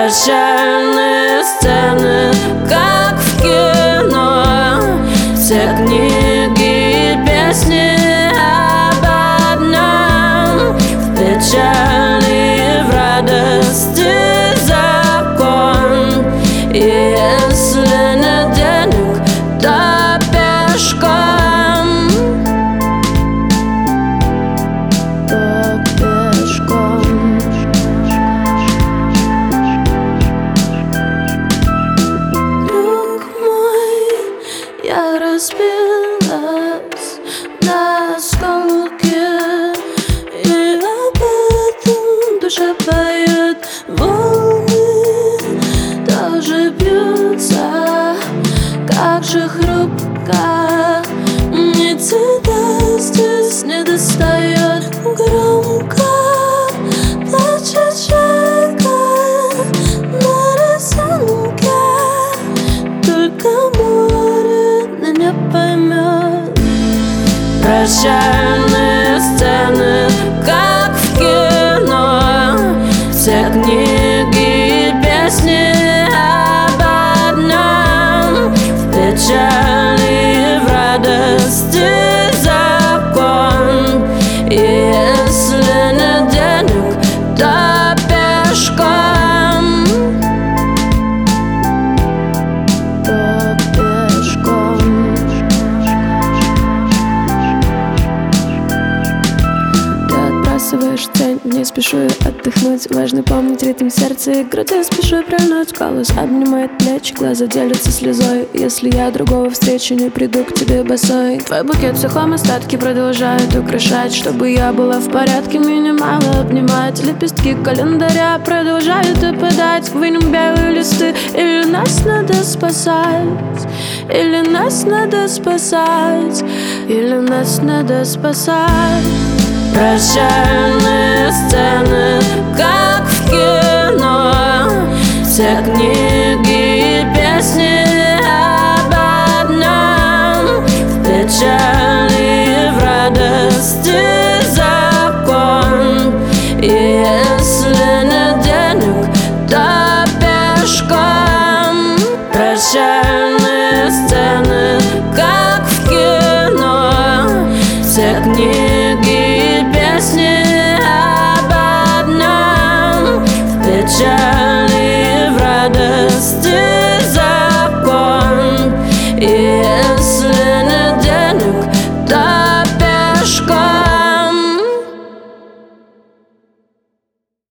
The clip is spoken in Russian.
Прощальные сцены, как в кино. Все книги и песни об одном: в печали и в радости закон. И если нет денег, то пешком. Друг мой, я разбилась на осколки, и об этом душа поет. Волны тоже бьются, как же хрупко. Никогда здесь не достает. Громко плачет чайка на рисунке, только море меня поймет. Прощальные сцены, как в кино. Все книги и песни об одном: в печали и в радости закон. И если нет денег, то пешком. То пешком. Ты отбрасываешь тень, не спешу отдохнуть. Важно помнить ритм сердца и груди. Спешу прильнуть, голос обнимает плечи, глаза делятся слезой. Если я другого встречу, не приду к тебе босой. Твой букет в сухом остатке продолжает украшать. Чтобы я была в порядке, меня мало обнимать. Лепестки календаря продолжают опадать. Вынем белые листы, или нас надо спасать, или нас надо спасать, или нас надо спасать. Прощальные сцены, как в кино. Все книги и песни об одном: в печали и в радости закон. И если нет денег, то пешком. Прощальные сцены, как в кино. Все книги